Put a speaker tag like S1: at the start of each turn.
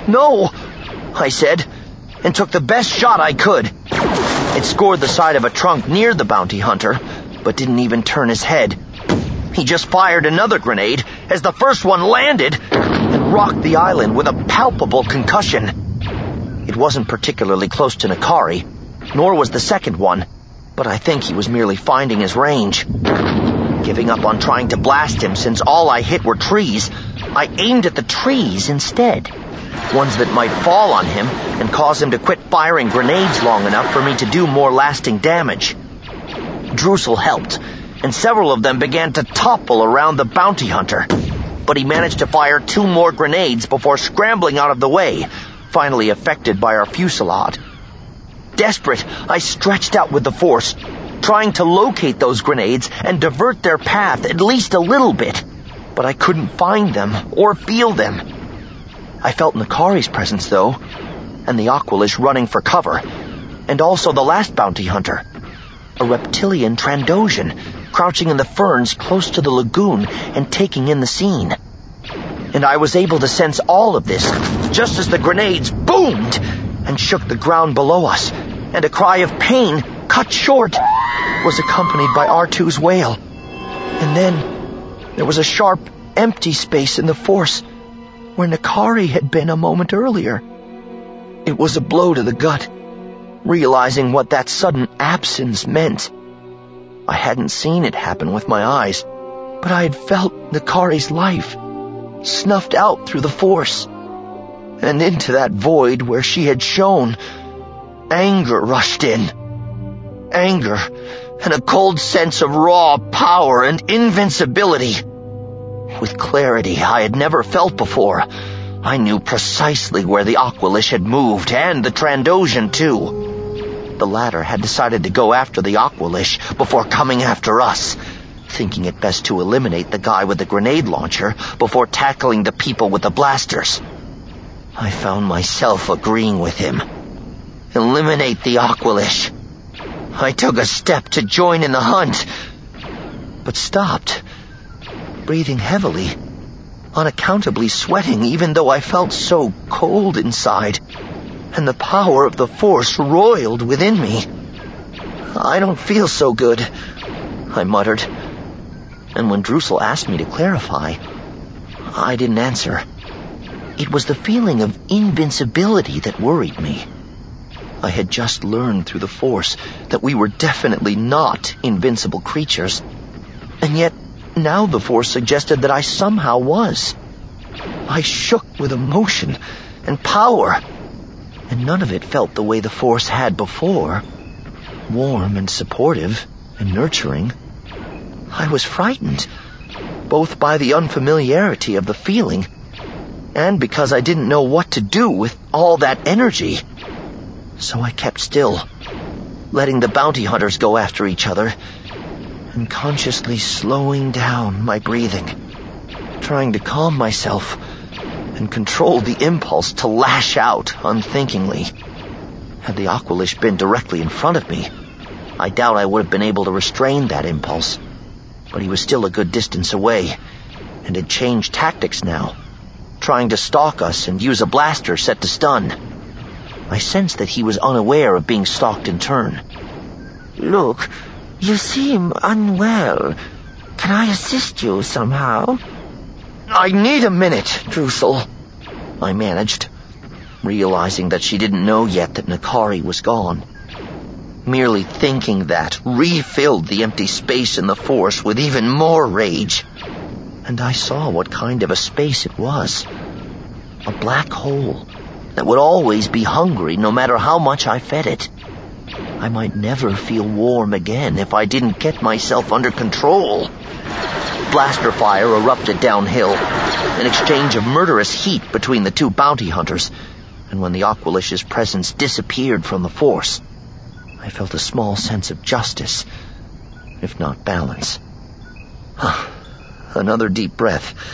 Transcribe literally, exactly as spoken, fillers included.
S1: "No," I said, and took the best shot I could. It scored the side of a trunk near the bounty hunter, but didn't even turn his head. He just fired another grenade as the first one landed and rocked the island with a palpable concussion. It wasn't particularly close to N'Kari, nor was the second one, but I think he was merely finding his range. Giving up on trying to blast him since all I hit were trees, I aimed at the trees instead. Ones that might fall on him and cause him to quit firing grenades long enough for me to do more lasting damage. Drusel helped, and several of them began to topple around the bounty hunter, but he managed to fire two more grenades before scrambling out of the way, finally affected by our fusillade. Desperate, I stretched out with the force, trying to locate those grenades and divert their path at least a little bit, but I couldn't find them or feel them. I felt N'Kari's presence, though, and the Aqualish running for cover, and also the last bounty hunter, a reptilian Trandoshan, crouching in the ferns close to the lagoon and taking in the scene. And I was able to sense all of this just as the grenades boomed and shook the ground below us, and a cry of pain, cut short, was accompanied by R two's wail. And then there was a sharp, empty space in the force where N'Kari had been a moment earlier. It was a blow to the gut, realizing what that sudden absence meant. I hadn't seen it happen with my eyes, but I had felt N'Kari's life snuffed out through the force. And into that void where she had shone, anger rushed in. Anger and a cold sense of raw power and invincibility. With clarity I had never felt before, I knew precisely where the Aqualish had moved, and the Trandoshan too. The latter had decided to go after the Aqualish before coming after us, thinking it best to eliminate the guy with the grenade launcher before tackling the people with the blasters. I found myself agreeing with him. Eliminate the Aqualish. I took a step to join in the hunt, but stopped, breathing heavily, unaccountably sweating even though I felt so cold inside, and the power of the force roiled within me. I don't feel so good, I muttered, and when Drusel asked me to clarify, I didn't answer. It was the feeling of invincibility that worried me. I had just learned through the force that we were definitely not invincible creatures, and yet now the force suggested that I somehow was. I shook with emotion and power, and none of it felt the way the force had before, warm and supportive and nurturing. I was frightened, both by the unfamiliarity of the feeling and because I didn't know what to do with all that energy. So I kept still, letting the bounty hunters go after each other, and consciously slowing down my breathing, trying to calm myself and control the impulse to lash out unthinkingly. Had the Aqualish been directly in front of me, I doubt I would have been able to restrain that impulse, but he was still a good distance away, and had changed tactics now, trying to stalk us and use a blaster set to stun. I sensed that he was unaware of being stalked in turn.
S2: Look, you seem unwell. Can I assist you somehow?
S1: I need a minute, Drusel, I managed, realizing that she didn't know yet that N'Kari was gone. Merely thinking that refilled the empty space in the force with even more rage. And I saw what kind of a space it was. A black hole that would always be hungry no matter how much I fed it. I might never feel warm again if I didn't get myself under control. Blaster fire erupted downhill, an exchange of murderous heat between the two bounty hunters, and when the Aqualish's presence disappeared from the force, I felt a small sense of justice, if not balance. Another deep breath.